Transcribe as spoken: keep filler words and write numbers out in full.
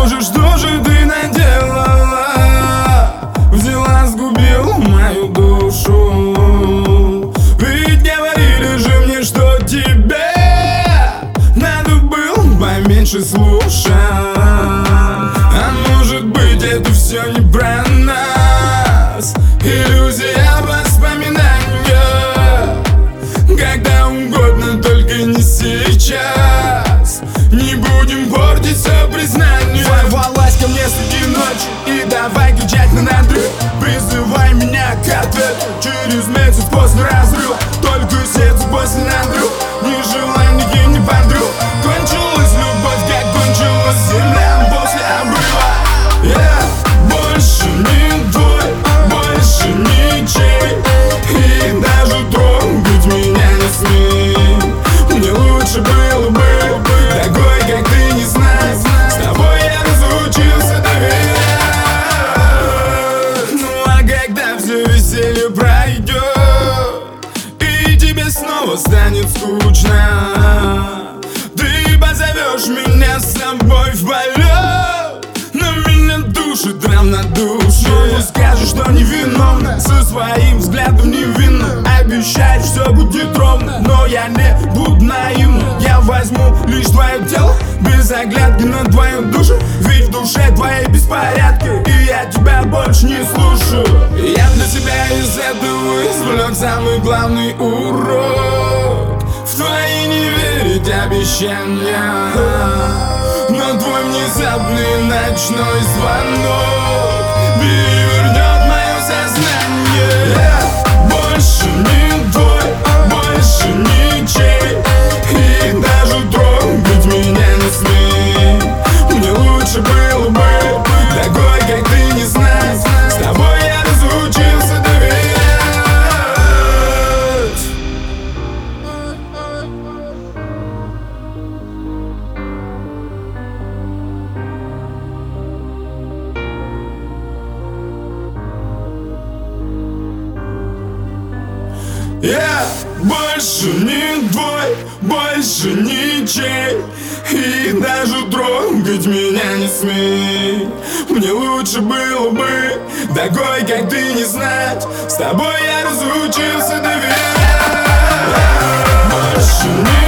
Боже, что же ты наделала? Взяла, сгубила мою душу. Ведь говорили же мне, что тебе надо было поменьше слушать. А может быть, это все не про нас, иллюзия воспоминания. Когда угодно, только не сейчас. Не будем портить все признание. Ворвалась ко мне среди ночи и давай кричать на надрыв. Призывай меня к ответу через месяц после разрыва. Только сердце после надрыва, ни желаний, ни подруг. Кончилась любовь, как кончилась земля после обрыва. Я больше не твой, больше ничей. И даже трогать меня не смей. Мне лучше было бы такой, как ты, не знать. С тобой я разучился доверять. Ну а когда все веселье пройдет и тебе снова станет скучно, ты позовешь меня с собой в полет. Но меня душит равнодушие. Снова скажешь, что невиновна, со своим взглядом невинным. Обещаешь, все будет ровно, но я не буду наивным. Я возьму лишь твое тело, без оглядки на твою душу. Ведь в душе твоей беспорядки, и я тебя больше не слушаю. Я для себя из этого извлек самый главный урок: в твои не верить обещания. Но твой внезапный ночной звонок перевернет мое сознание. Я больше не твой, больше ничей. И даже трогать меня не смей. Мне лучше было бы такой, как ты, не знать. С тобой я разучился доверять. Я больше не твой, больше ничей. И даже трогать меня не смей. Мне лучше было бы такой, как ты, не знать. С тобой я разучился доверять. Больше не